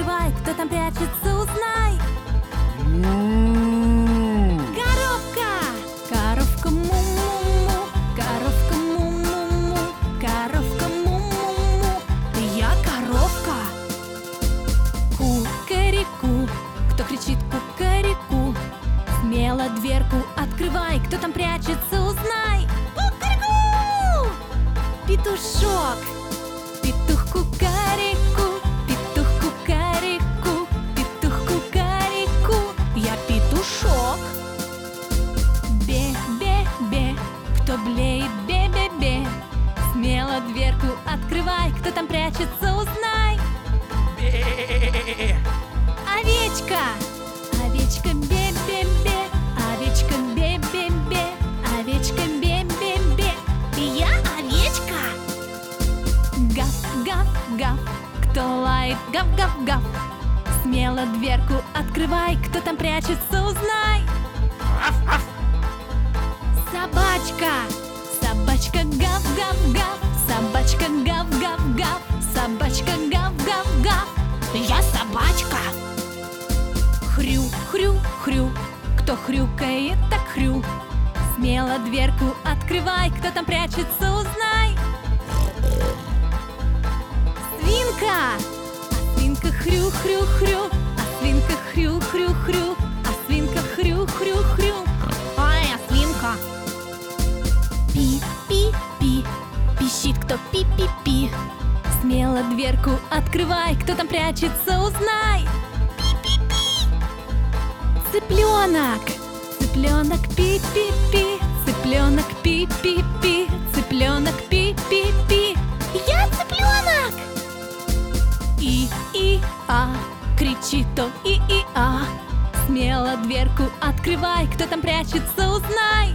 открывай, кто там прячется, узнай. Коровка! Коровка му-му-му, коровка му-му-му, коровка му-му-му. Я коровка. Кукареку, кто кричит кукареку? Смело дверку открывай, кто там прячется, узнай. Кукареку! Петушок. Петух кукареку, петух кукареку, петух кукареку. Я петушок. Бе-бе-бе, кто блеет, бе-бе-бе. Смело дверку открывай, кто там прячется, узнай. Овечка. Овечка бе-бе-бе, овечка бе-бе-бе, овечка бе-бе-бе. Я овечка. Гав-гав-гав, кто лает, гав-гав-гав. Смело дверку открывай, кто там прячется, узнай. Собачка. Собачка гав-гав-гав, собачка гав-гав-гав, собачка гав-гав-гав. Я собачка. Хрю-хрю-хрю, кто хрюкает, так хрю. Смело дверку открывай, кто там прячется, узнай. Свинка. А свинка хрю-хрю-хрю, а свинка хрю-хрю-хрю, а свинка хрю-хрю-хрю. А я свинка. Пи-пи-пи, пищит кто пи-пи-пи. Смело дверку открывай, кто там прячется, узнай. Цыпленок. Цыпленок пи-пи-пи, цыпленок пи-пи-пи, цыпленок пи-пи-пи. Я цыпленок. И-и-а, кричит то и-и-а. Смело дверку открывай, кто там прячется, узнай.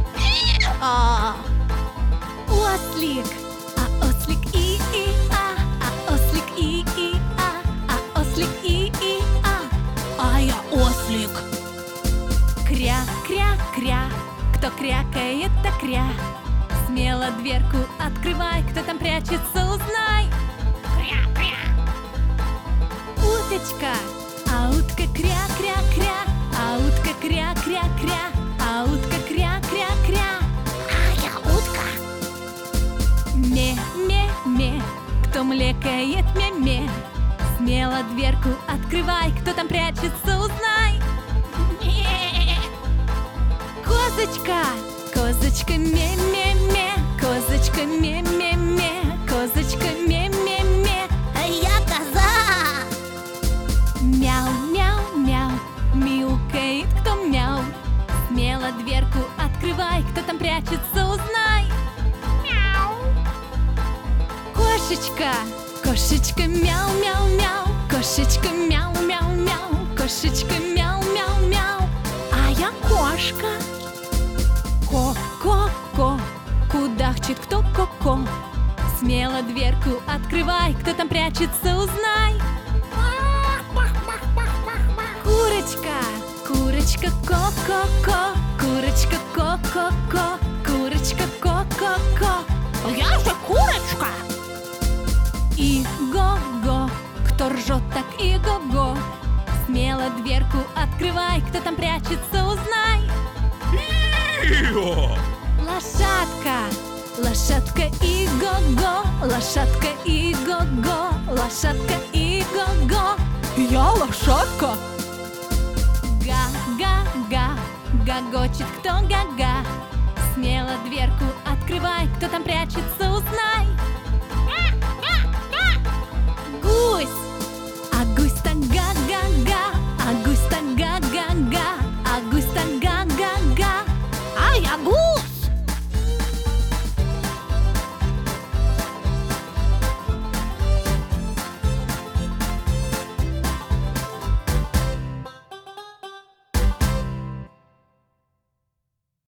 Ослик. А ослик и-и-а, а ослик и-и-а, а ослик и-и-а. А я ослик. Кря-кря-кря, кто крякает, так кря. Смело дверку открывай, кто там прячется, узнай. Кря-кря. Уточка. А утка кря-кря-кря, а утка кря-кря-кря, а утка кря-кря-кря. А я утка. Ме-ме-ме, кто млекает, ме-ме. Смело дверку открывай, кто там прячется, узнай. Козочка. Козочка ме-ме-ме, козочка ме-ме-ме, козочка ме-ме-ме. А я коза. Мяу-мяу-мяу, мяукает кто мяу. Смело дверку открывай, кто там прячется, узнай. Мяу. Кошечка. Кошечка мяу-мяу-мяу, кошечка мяу-мяу-мяу, кошечка мяу-мяу-мяу. А я кошка. Ко-ко-ко, кудахчет кто ко-ко. Смело дверку открывай, кто там прячется, узнай. Курочка. Курочка ко-ко-ко, курочка ко-ко-ко, курочка ко-ко-ко. Я же курочка. И-го-го, кто ржет, так и-го-го. Смело дверку открывай, кто там прячется, узнай. Лошадка. Лошадка и-го-го, лошадка и-го-го, лошадка и-го-го. Я лошадка. Га-га-га, гогочет кто га-га. Смело дверку открывай, кто там прячется, узнай.